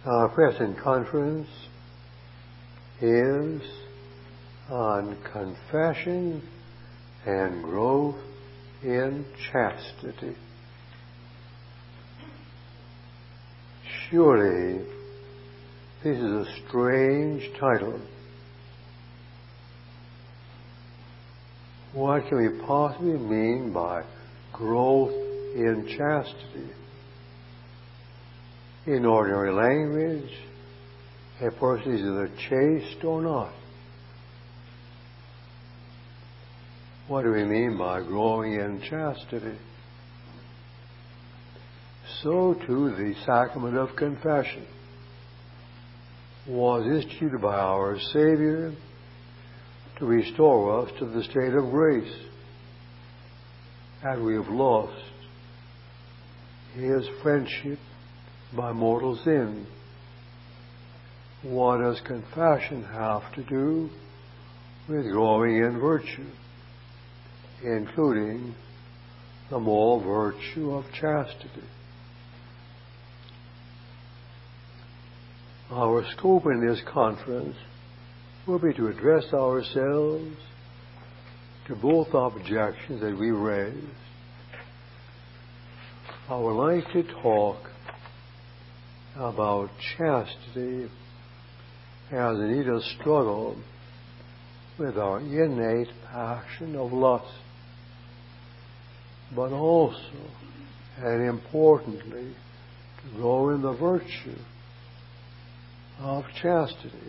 Our present conference is on confession and growth in chastity. Surely this is a strange title. What can we possibly mean by growth in chastity? In ordinary language, a person is either chaste or not. What do we mean by growing in chastity? So too the sacrament of confession was instituted by our Savior to restore us to the state of grace, and we have lost His friendship by mortal sin. What does confession have to do with growing in virtue, including the moral virtue of chastity? Our scope in this conference will be to address ourselves to both objections that we raised. I would like to talk about chastity as indeed a struggle with our innate passion of lust, but also, and importantly, to grow in the virtue of chastity.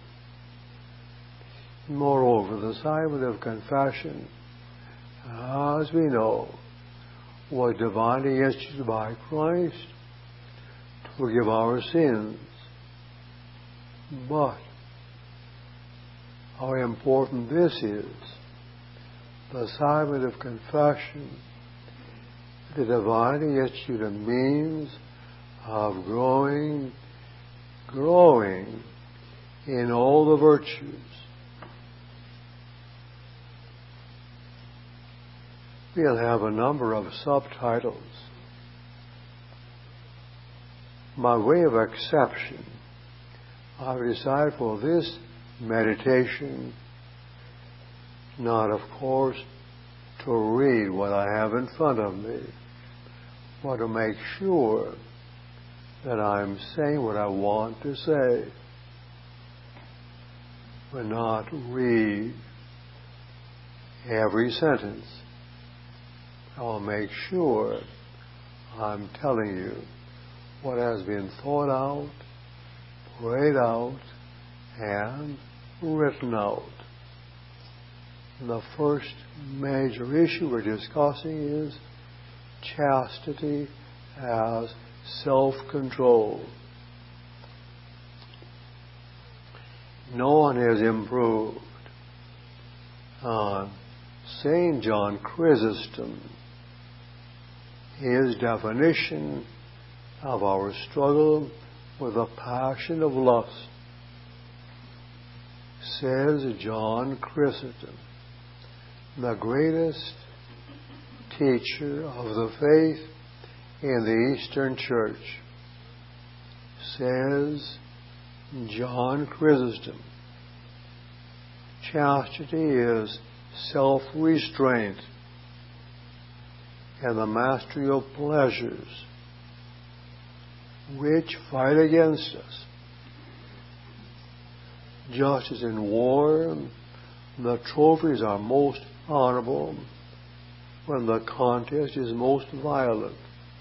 Moreover, the sacrament of confession, as we know, was divinely instituted by Christ to forgive our sins. But how important this is, the sacrament of confession, the divinely instituted means of growing in all the virtues. We'll have a number of subtitles. By way of exception, I've decided for this meditation not, of course, to read what I have in front of me, but to make sure that I'm saying what I want to say, but not read every sentence. I'll make sure I'm telling you what has been thought out, prayed out, and written out. The first major issue we're discussing is chastity as self-control. No one has improved on St. John Chrysostom, his definition of our struggle with the passion of lust. Says John Chrysostom, the greatest teacher of the faith in the Eastern Church, says John Chrysostom, chastity is self-restraint and the mastery of pleasures which fight against us. Just as in war, the trophies are most honorable when the contest is most violent,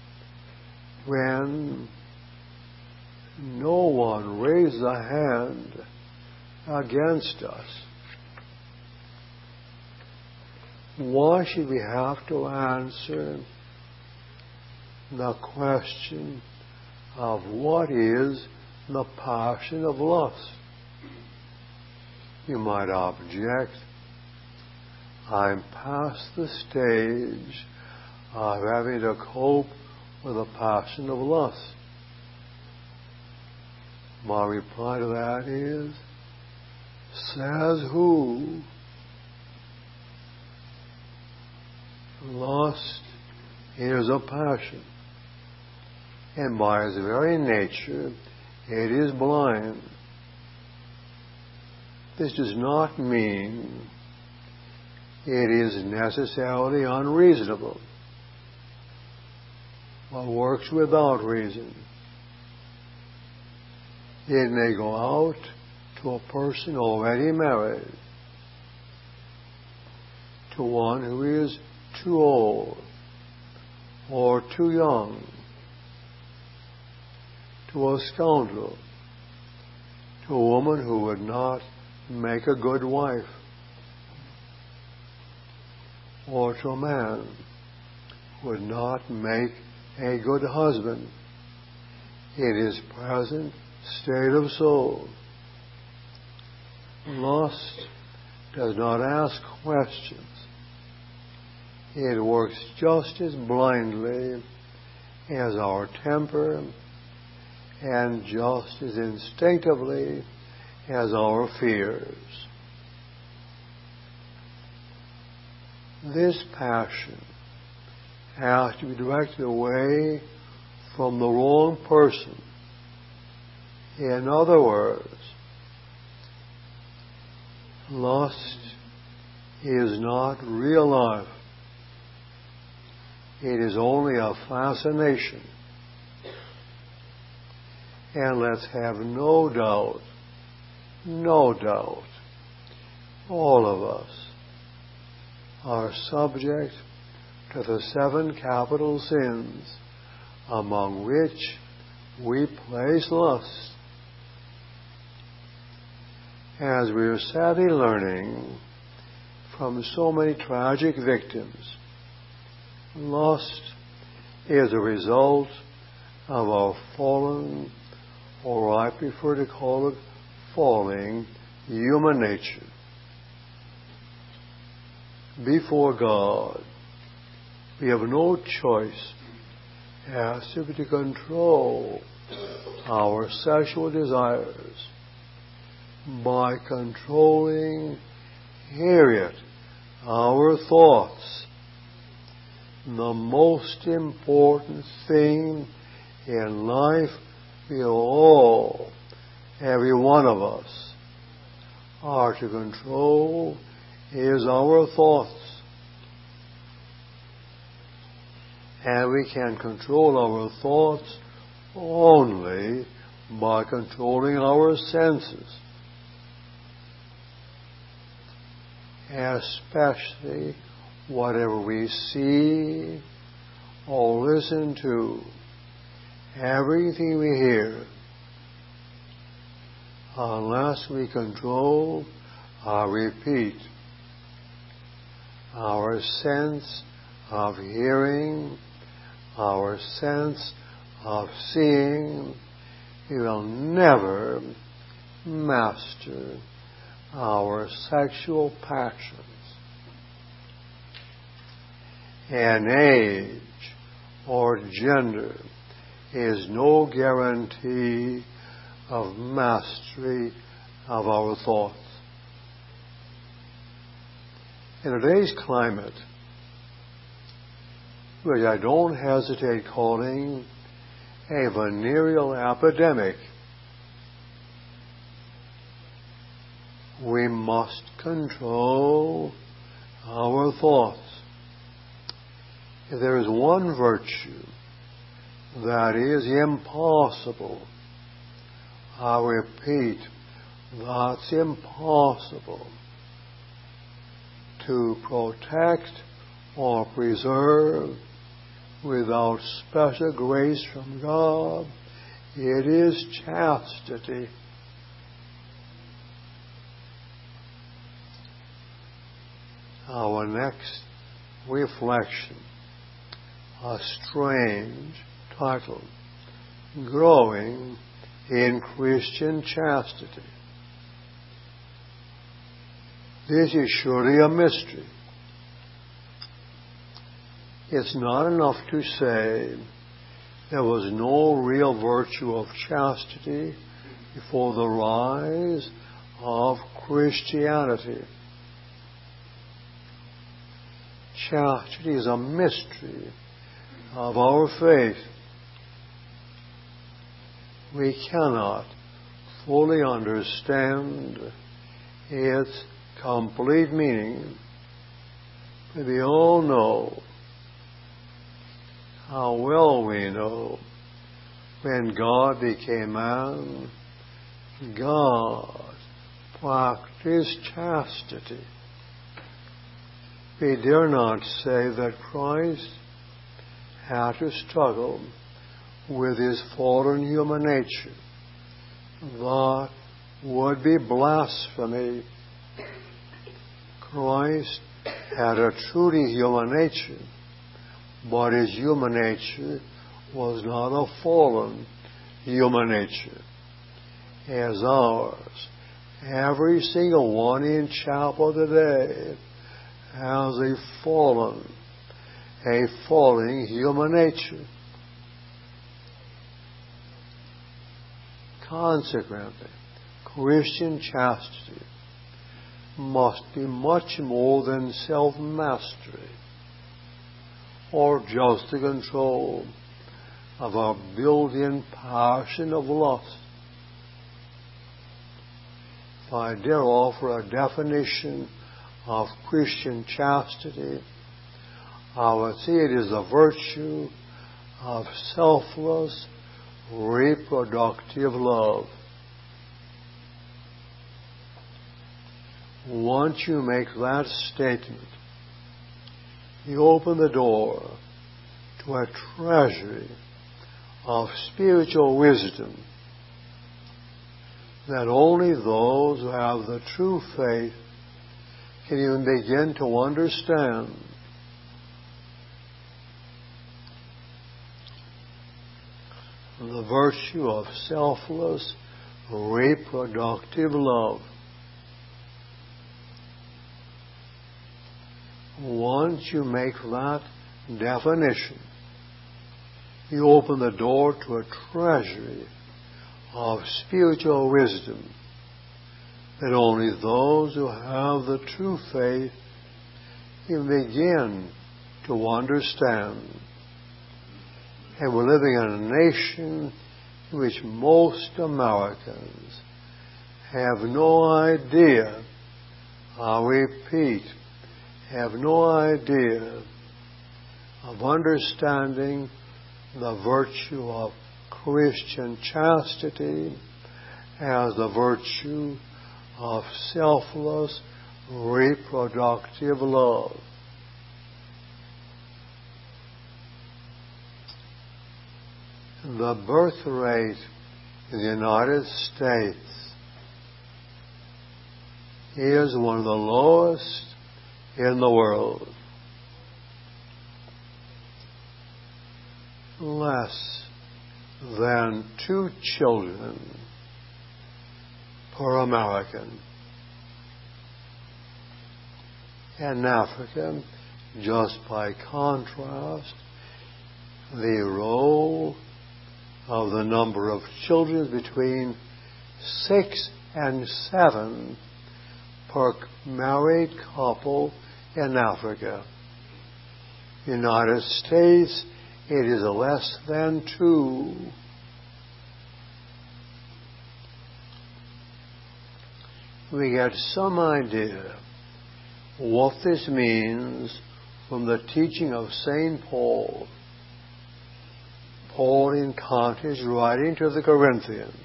when no one raises a hand against us. Why should we have to answer the question of what is the passion of lust? You might object, I'm past the stage of having to cope with the passion of lust. My reply to that is, says who? Lust is a passion, and by its very nature It is blind. This does not mean it is necessarily unreasonable or works without reason. It may go out to a person already married, to one who is too old or too young, to a scoundrel, to a woman who would not make a good wife, or to a man who would not make a good husband in his present state of soul. Lust does not ask questions. It works just as blindly as our temper and just as instinctively as our fears. This passion has to be directed away from the wrong person. In other words, lust is not real life. It is only a fascination. And let's have no doubt, all of us are subject to the 7 capital sins, among which we place lust. As we are sadly learning from so many tragic victims, lust is a result of our fallen, or I prefer to call it falling, human nature. Before God, we have no choice as to control our sexual desires by controlling, hear it, our thoughts. The most important thing in life we all, every one of us, are to control is our thoughts. And we can control our thoughts only by controlling our senses, especially whatever we see or listen to, everything we hear. Unless we control, I repeat, our sense of hearing, our sense of seeing, we will never master our sexual passions. And age or gender is no guarantee of mastery of our thoughts. In today's climate, which I don't hesitate calling a venereal epidemic, we must control our thoughts. If there is one virtue that is impossible, I repeat, that's impossible to protect or preserve without special grace from God, it is chastity. Our next reflection, a strange title, Growing in Christian Chastity. This is surely a mystery. It's not enough to say there was no real virtue of chastity before the rise of Christianity. Chastity is a mystery of our faith. we cannot fully understand its complete meaning. But we all know how well we know when God became man, God practiced chastity. We dare not say that Christ had to struggle with his fallen human nature. That would be blasphemy. Christ had a truly human nature, but his human nature was not a fallen human nature as ours. Every single one in chapel today has a falling human nature. Consequently, Christian chastity must be much more than self-mastery or just the control of our built-in passion of lust. If I dare offer a definition of Christian chastity, I would say it is the virtue of selfless, reproductive love. Once you make that statement, you open the door to a treasury of spiritual wisdom that only those who have the true faith can even begin to understand. The virtue of selfless, reproductive love. Once you make that definition, you open the door to a treasury of spiritual wisdom that only those who have the true faith can begin to understand. And we're living in a nation in which most Americans have no idea, I repeat, have no idea of understanding the virtue of Christian chastity as the virtue of selfless, reproductive love. The birth rate in the United States is one of the lowest in the world. Less than 2 children per American. In Africa, just by contrast, the role of the number of children between 6 and 7 per married couple in Africa. United States, it is less than 2. We get some idea what this means from the teaching of St. Paul. Paul in Corinth, writing to the Corinthians.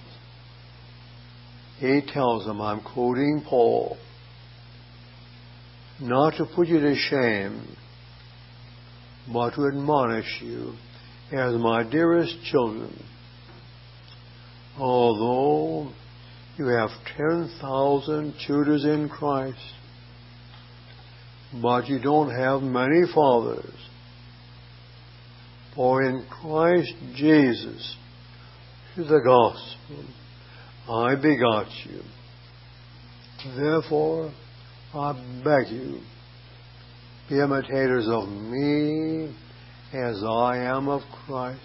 He tells them, I'm quoting Paul, not to put you to shame, but to admonish you as my dearest children. Although you have 10,000 tutors in Christ, but you don't have many fathers. For in Christ Jesus, through the gospel, I begot you. Therefore, I beg you, be imitators of me as I am of Christ.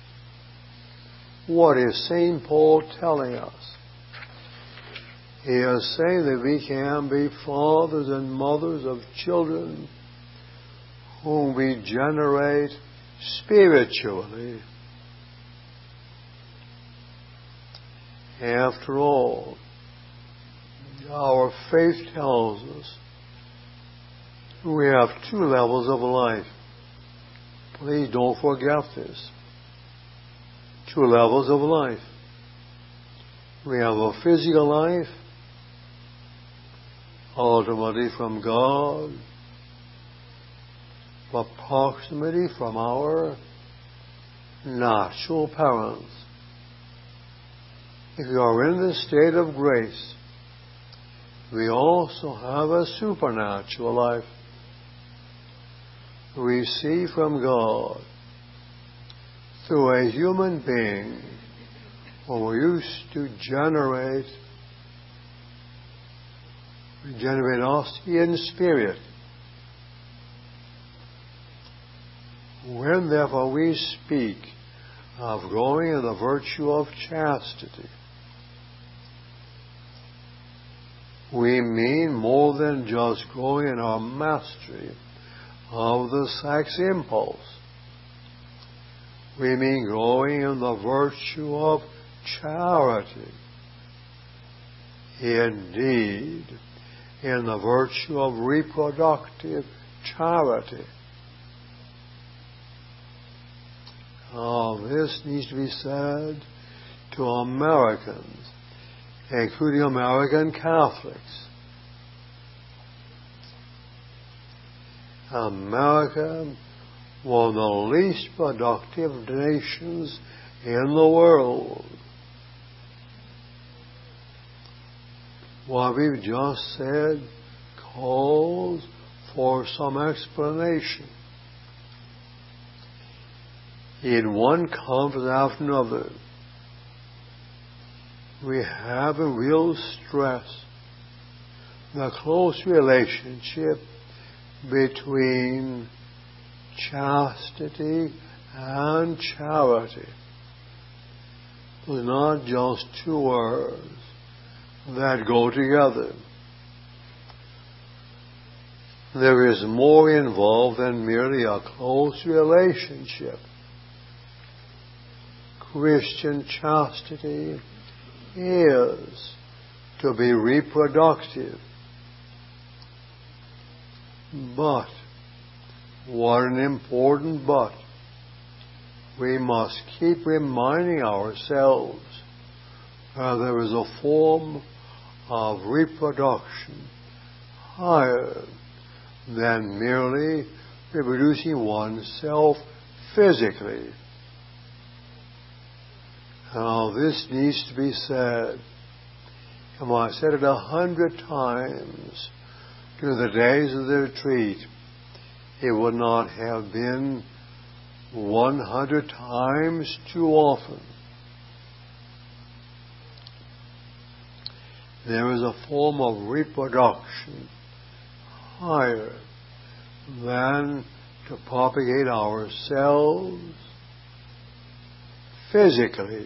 What is St. Paul telling us? He is saying that we can be fathers and mothers of children whom we generate spiritually. After all, our faith tells us we have two levels of life. Please don't forget this. Two levels of life. We have a physical life, ultimately from God, but proximity from our natural parents. If you are in the state of grace, we also have a supernatural life. We see from God through a human being who used to generate us in spirit. When therefore we speak of growing in the virtue of chastity, we mean more than just growing in our mastery of the sex impulse. We mean growing in the virtue of charity. Indeed, in the virtue of reproductive charity. This needs to be said to Americans, including American Catholics. America, one of the least productive nations in the world. What we've just said calls for some explanation. In one conference after another, we have a real stress, the close relationship between chastity and charity. They're not just two words that go together. There is more involved than merely a close relationship. Christian chastity is to be reproductive. But, what an important but, we must keep reminding ourselves there is a form of reproduction higher than merely reproducing oneself physically. Now, this needs to be said. I said it 100 times during the days of the retreat. It would not have been 100 times too often. There is a form of reproduction higher than to propagate ourselves physically.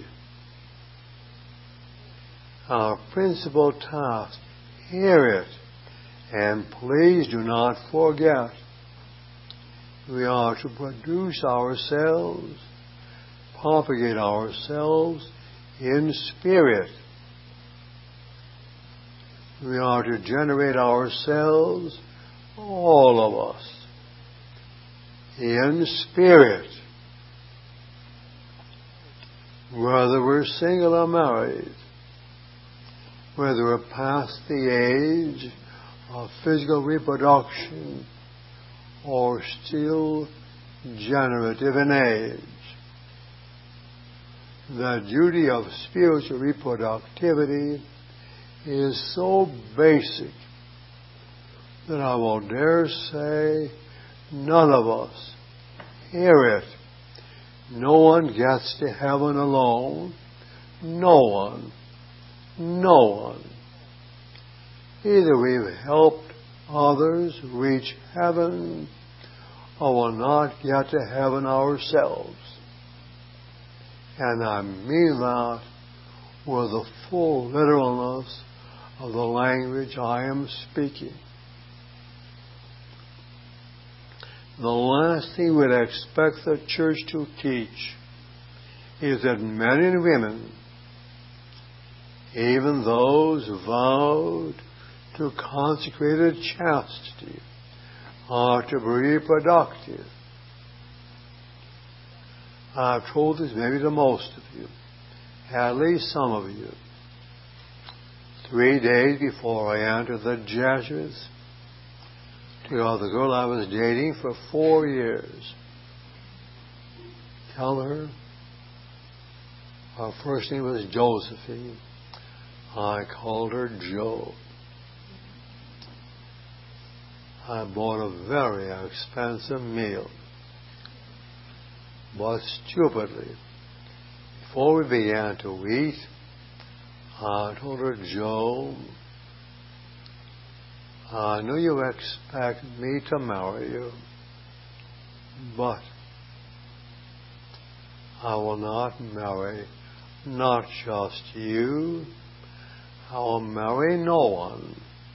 Our principal task, hear it, and please do not forget, we are to produce ourselves, propagate ourselves in spirit. We are to generate ourselves, all of us, in spirit. Whether we're single or married, whether we're past the age of physical reproduction or still generative in age, the duty of spiritual reproductivity is so basic that I will dare say none of us hear it. No one gets to heaven alone. No one. No one. Either we've helped others reach heaven or will not get to heaven ourselves. And I mean that with the full literalness of the language I am speaking. The last thing we'd expect the church to teach is that men and women even those vowed to consecrated chastity are to be reproductive. I've told this maybe to most of you, at least some of you. 3 days before I entered the Jesuits, to the girl I was dating for 4 years, tell her her first name was Josephine. I called her Jo. I bought a very expensive meal. But stupidly, before we began to eat, I told her, Jo, I know you expect me to marry you, but I will not marry not just you, I will marry no one.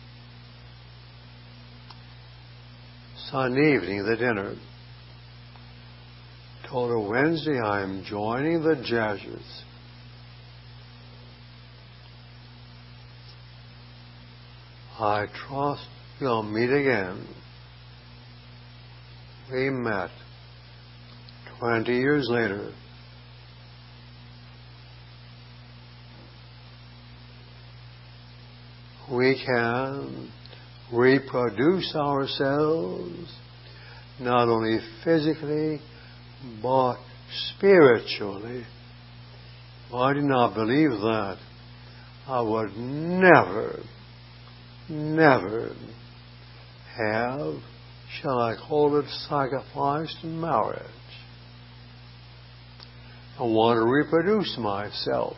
Sunday evening, the dinner. Told her Wednesday I am joining the Jesuits. I trust we'll meet again. We met 20 years later. We can reproduce ourselves not only physically but spiritually. If I did not believe that, I would never have, shall I call it, sacrificed marriage. I want to reproduce myself.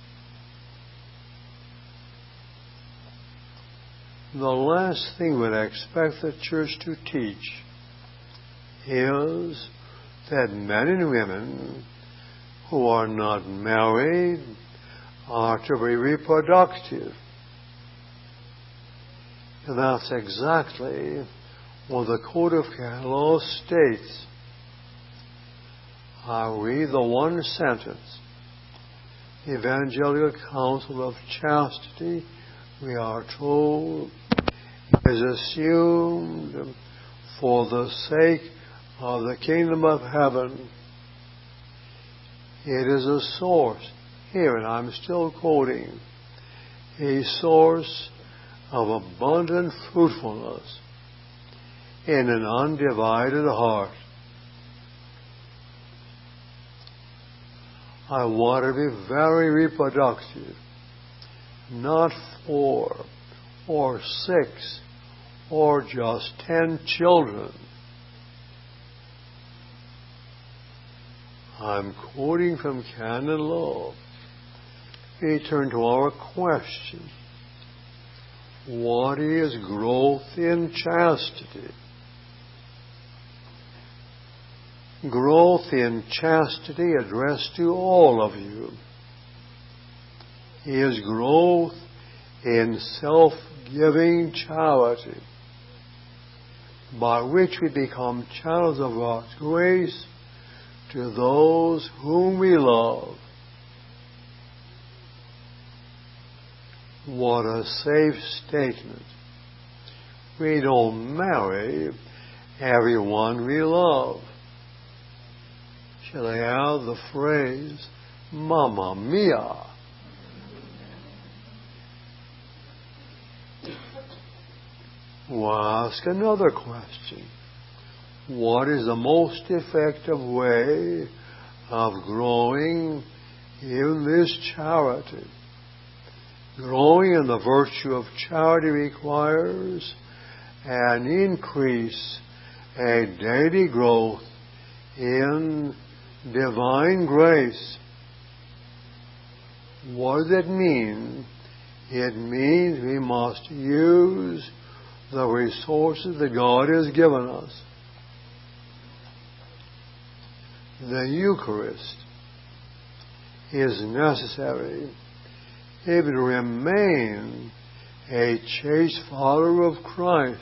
The last thing we'd expect the church to teach is that men and women who are not married are to be reproductive. And that's exactly what the Code of Canon Law states. I read the one sentence. The Evangelical Counsel of Chastity, we are told, is assumed for the sake of the kingdom of heaven. It is a source, here, and I'm still quoting, a source of abundant fruitfulness in an undivided heart. I want to be very reproductive, not 4 or 6 or just 10 children. I'm quoting from canon law. We turn to our question. What is growth in chastity? Growth in chastity addressed to all of you is growth in self-giving charity, by which we become channels of God's grace to those whom we love. What a safe statement. We don't marry everyone we love. Shall I add the phrase, Mamma Mia? We'll ask another question. What is the most effective way of growing in this charity? Growing in the virtue of charity requires an increase, a daily growth in divine grace. What does it mean? It means we must use the resources that God has given us. The Eucharist is necessary if you remain a chaste follower of Christ.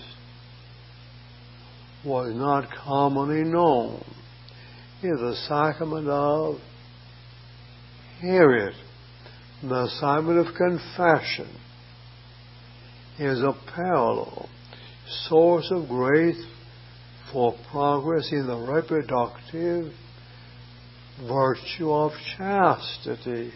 What is not commonly known is the sacrament of, hear it, The assignment of confession is a parallel source of grace for progress in the reproductive virtue of chastity.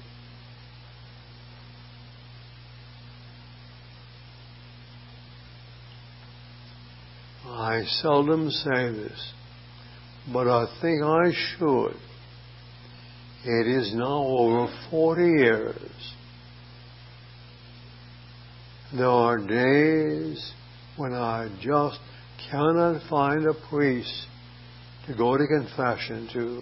I seldom say this, but I think I should. It is now over 40 years. There are days when I just cannot find a priest to go to confession to.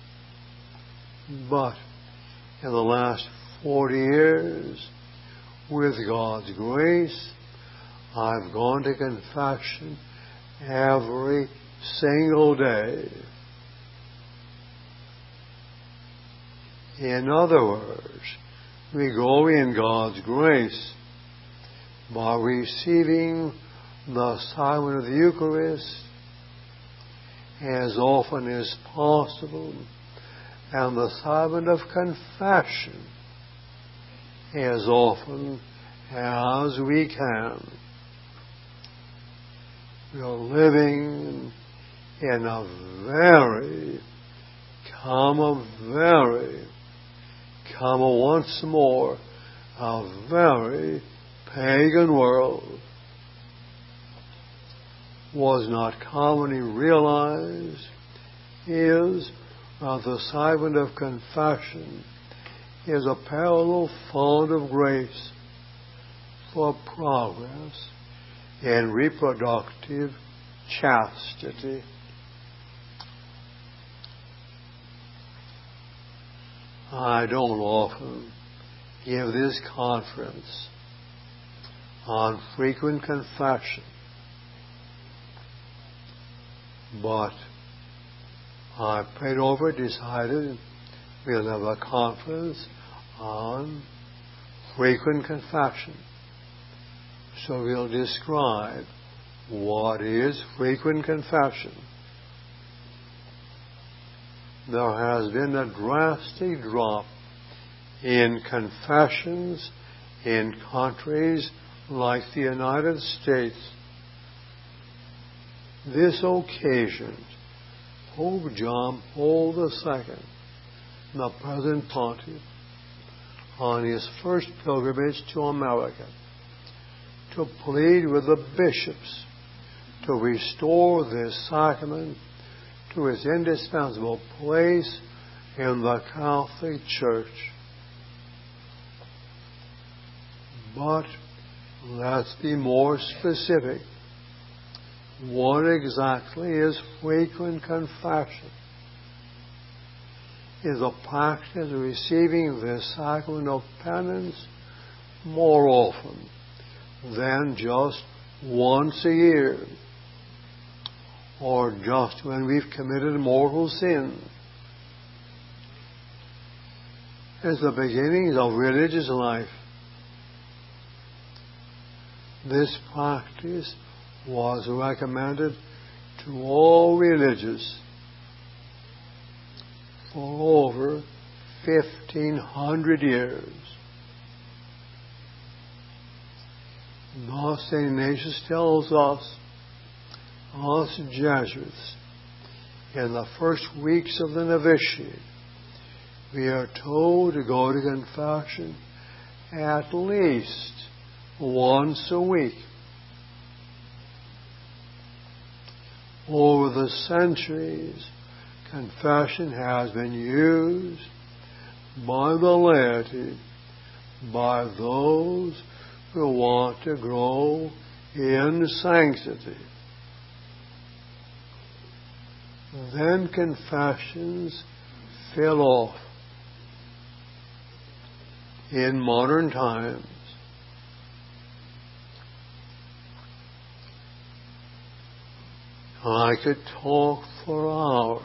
But in the last 40 years, with God's grace, I've gone to confession every single day. In other words, we grow in God's grace by receiving the sacrament of the Eucharist as often as possible, and the sacrament of confession as often as we can. We are living in a very once more, a very pagan world. Was not commonly realized is that the sacrament of confession is a parallel font of grace for progress in reproductive chastity. I don't often give this conference on frequent confession, but I prayed over it, decided we'll have a conference on frequent confession. So we'll describe what is frequent confession. There has been a drastic drop in confessions in countries like the United States. This occasioned Pope John Paul II, the present pontiff, on his first pilgrimage to America, to plead with the bishops to restore this sacrament to its indispensable place in the Catholic Church. But let's be more specific. What exactly is frequent confession? Is a practice of receiving the sacrament of penance more often than just once a year, or just when we've committed a mortal sin. As the beginnings of religious life, this practice was recommended to all religious for over 1,500 years. Thus, St. Ignatius tells us Jesuits, in the first weeks of the novitiate, we are told to go to confession at least once a week. Over the centuries, confession has been used by the laity, by those who want to grow in sanctity. Then confessions fell off. In modern times, I could talk for hours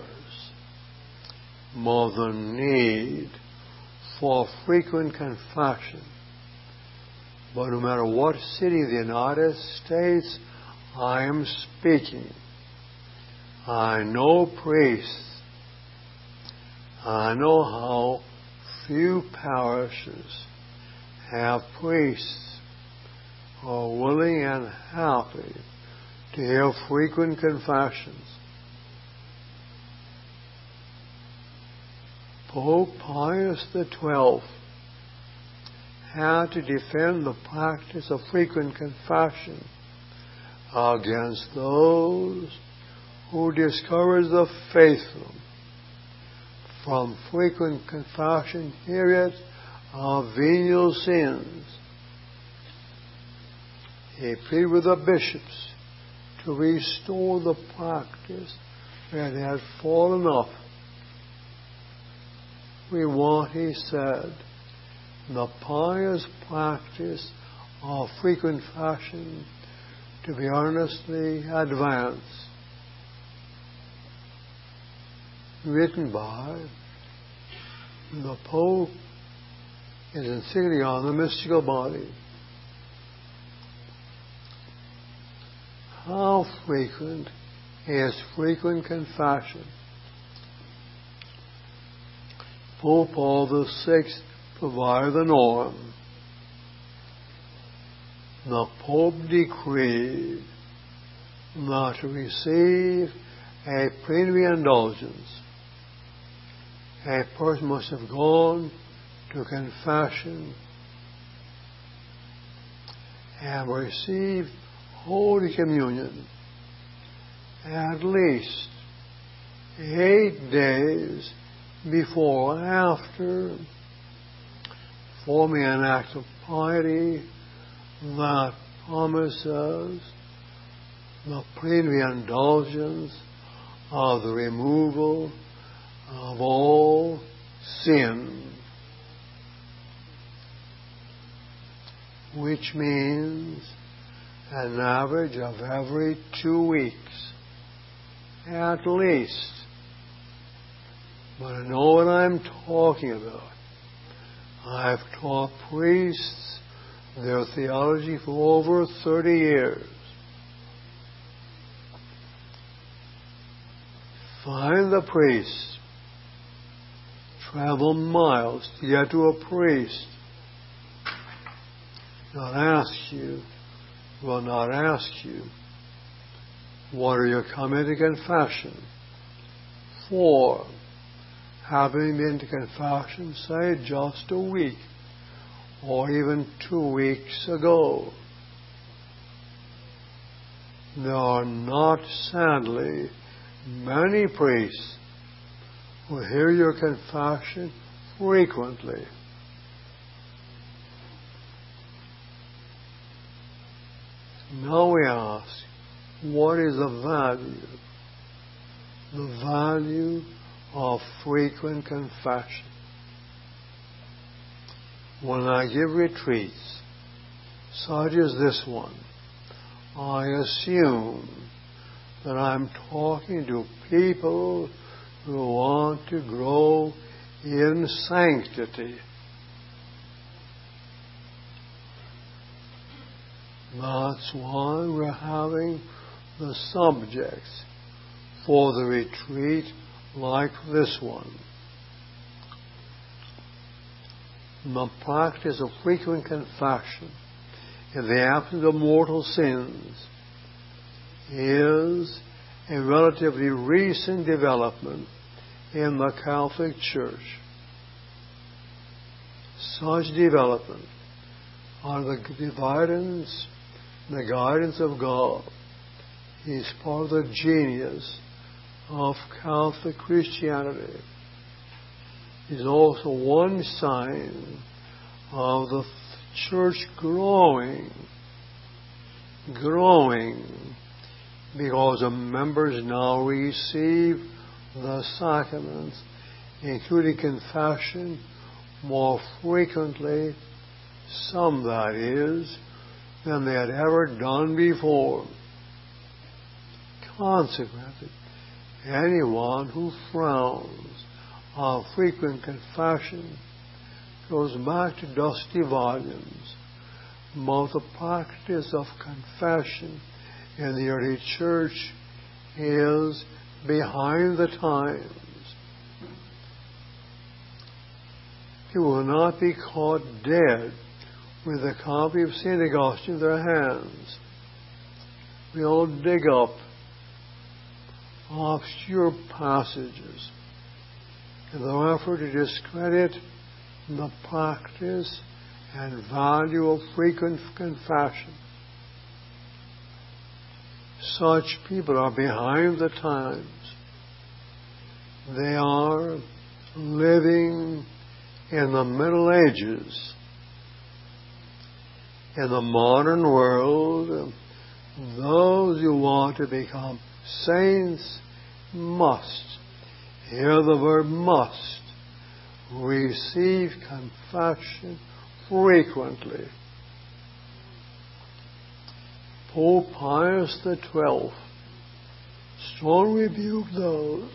about the need for frequent confession. But no matter what city of the United States I am speaking, I know priests, I know how few parishes have priests who are willing and happy to hear frequent confessions. Pope Pius XII had to defend the practice of frequent confession against those who discourage the faithful from frequent confession periods of venial sins. He pleaded with the bishops to restore the practice that had fallen off. We want, he said, the pious practice of frequent confession to be earnestly advanced. Written by the Pope is encyclical on the mystical body. How frequent is frequent confession? Pope Paul VI provided the norm. The Pope decreed that to receive a plenary indulgence, a person must have gone to confession and received Holy Communion at least 8 days before and after, forming an act of piety that promises the plenary indulgence of the removal of all sin, which means an average of every 2 weeks, at least. But I know what I'm talking about. I've taught priests their theology for over 30 years. Find the priest. Travel miles to get to a priest. Will not ask you, what are you coming to confession for? Having been to confession, say, just a week or even 2 weeks ago. There are not, sadly, many priests who hear your confession frequently. Now we ask, what is the value? The value of frequent confession. When I give retreats, such as this one, I assume that I'm talking to people who want to grow in sanctity. That's why we're having the subjects for the retreat like this one. The practice of frequent confession in the absence of mortal sins is a relatively recent development in the Catholic Church. Such development under the guidance of God is part of the genius of Catholic Christianity. Is also one sign of the Church growing, because the members now receive the sacraments, including confession, more frequently, some that is, than they had ever done before. Consequently, anyone who frowns on frequent confession goes back to dusty volumes about the practice of confession in the early church is behind the times. You will not be caught dead with a copy of St. Augustine in their hands. We all dig up obscure passages in the effort to discredit the practice and value of frequent confession. Such people are behind the times. They are living in the Middle Ages. In the modern world, those who want to become saints must, hear the word must, receive confession frequently. Pope Pius XII strongly rebuked those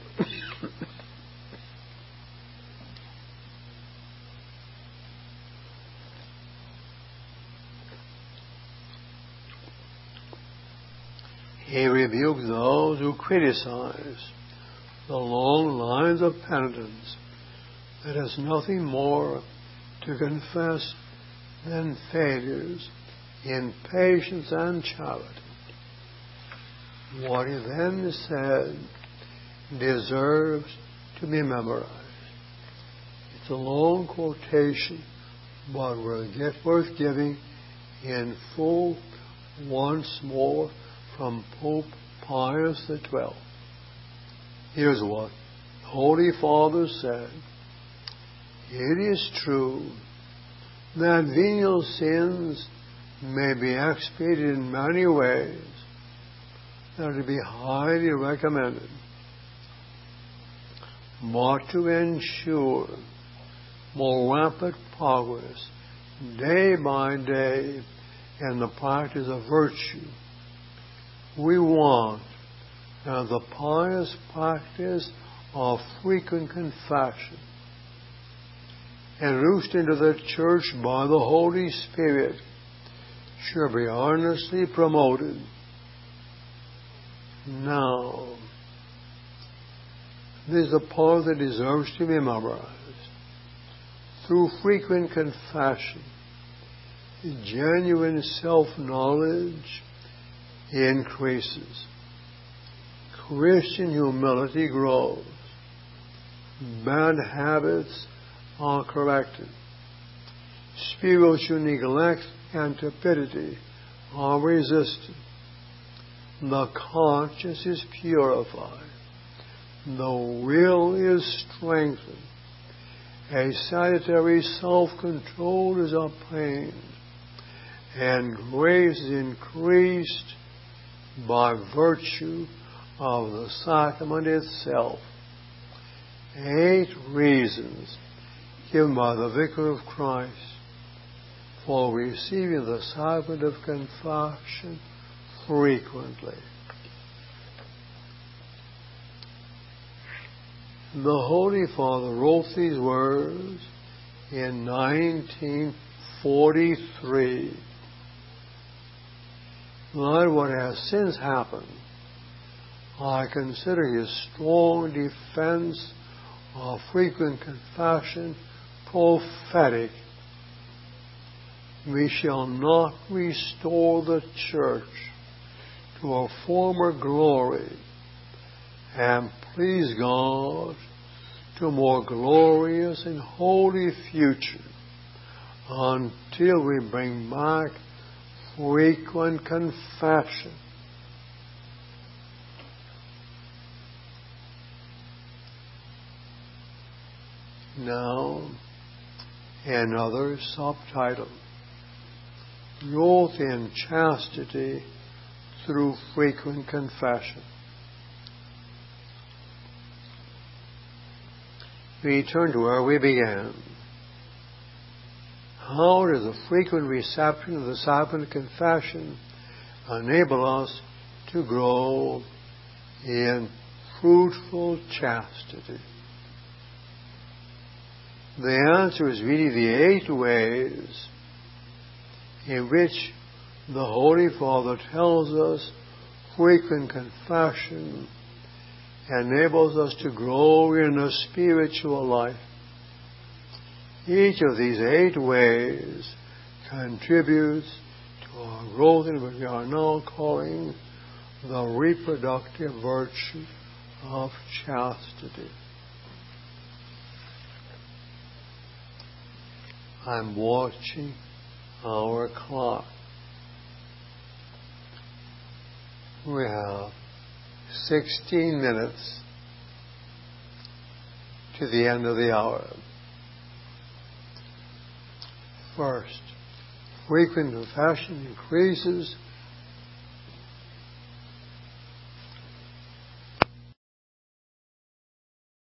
He rebuked those who criticize the long lines of penitence that has nothing more to confess than failures in patience and charity. What he then said deserves to be memorized. It's a long quotation, but worth giving in full once more from Pope Pius XII. Here's what the Holy Father said. It is true that venial sins may be expiated in many ways that are to be highly recommended. But to ensure more rapid progress day by day in the practice of virtue, we want the pious practice of frequent confession, introduced into the Church by the Holy Spirit, should be earnestly promoted. Now, this is the part that deserves to be memorized. Through frequent confession, genuine self-knowledge increases. Christian humility grows. Bad habits are corrected. Spiritual neglect and tepidity are resisted. The conscience is purified. The will is strengthened. A salutary self-control is obtained. And grace is increased by virtue of the sacrament itself. 8 reasons given by the Vicar of Christ for receiving the sacrament of confession frequently. The Holy Father wrote these words in 1943. Lord, what has since happened, I consider his strong defense of frequent confession prophetic. We shall not restore the Church to her former glory and please God to a more glorious and holy future until we bring back frequent confession. Now, another subtitle, Growth in Chastity through Frequent Confession. We turn to where we began. How does the frequent reception of the sacrament of confession enable us to grow in fruitful chastity? The answer is really the 8 ways in which the Holy Father tells us frequent confession enables us to grow in a spiritual life. Each of these 8 ways contributes to our growth in what we are now calling the reproductive virtue of chastity. I'm watching our clock. We have 16 minutes to the end of the hour. First, frequent confession increases